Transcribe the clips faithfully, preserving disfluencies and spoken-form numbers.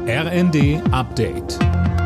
R N D Update.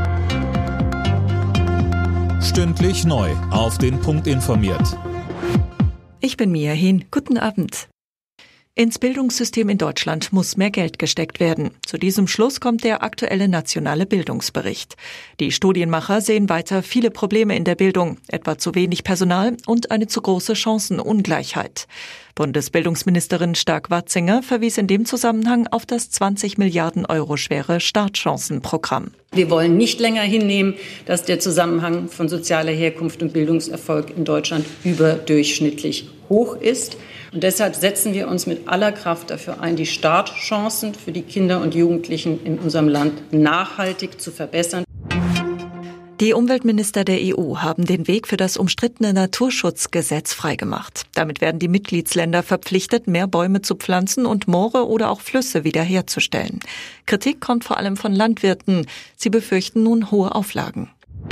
Stündlich neu auf den Punkt informiert. Ich bin Mia Hehn. Guten Abend. Ins Bildungssystem in Deutschland muss mehr Geld gesteckt werden. Zu diesem Schluss kommt der aktuelle nationale Bildungsbericht. Die Studienmacher sehen weiter viele Probleme in der Bildung, etwa zu wenig Personal und eine zu große Chancenungleichheit. Bundesbildungsministerin Stark-Watzinger verwies in dem Zusammenhang auf das zwanzig Milliarden Euro schwere Startchancenprogramm. Wir wollen nicht länger hinnehmen, dass der Zusammenhang von sozialer Herkunft und Bildungserfolg in Deutschland überdurchschnittlich hoch ist. Und deshalb setzen wir uns mit aller Kraft dafür ein, die Startchancen für die Kinder und Jugendlichen in unserem Land nachhaltig zu verbessern. Die Umweltminister der E U haben den Weg für das umstrittene Naturschutzgesetz freigemacht. Damit werden die Mitgliedsländer verpflichtet, mehr Bäume zu pflanzen und Moore oder auch Flüsse wiederherzustellen. Kritik kommt vor allem von Landwirten. Sie befürchten nun hohe Auflagen.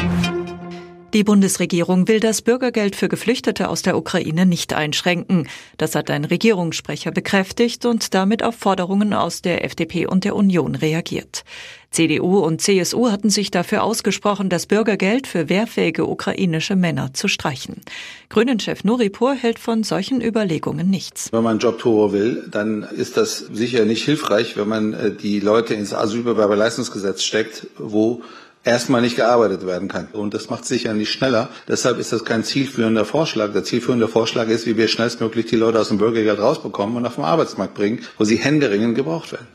Die Bundesregierung will das Bürgergeld für Geflüchtete aus der Ukraine nicht einschränken. Das hat ein Regierungssprecher bekräftigt und damit auf Forderungen aus der F D P und der Union reagiert. C D U und C S U hatten sich dafür ausgesprochen, das Bürgergeld für wehrfähige ukrainische Männer zu streichen. Grünen-Chef Nuripur hält von solchen Überlegungen nichts. Wenn man Jobtour will, dann ist das sicher nicht hilfreich, wenn man die Leute ins Asylbewerberleistungsgesetz steckt, wo erstmal nicht gearbeitet werden kann. Und das macht sicher nicht schneller. Deshalb ist das kein zielführender Vorschlag. Der zielführende Vorschlag ist, wie wir schnellstmöglich die Leute aus dem Bürgergeld rausbekommen und auf den Arbeitsmarkt bringen, wo sie händeringend gebraucht werden.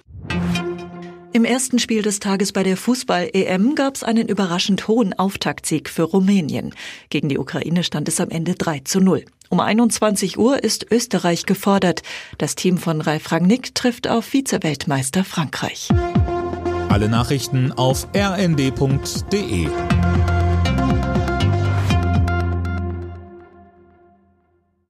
Im ersten Spiel des Tages bei der Fußball-E M gab es einen überraschend hohen Auftaktsieg für Rumänien. Gegen die Ukraine stand es am Ende drei zu null. Um einundzwanzig Uhr ist Österreich gefordert. Das Team von Ralf Rangnick trifft auf Vize-Weltmeister Frankreich. Alle Nachrichten auf r n d punkt d e.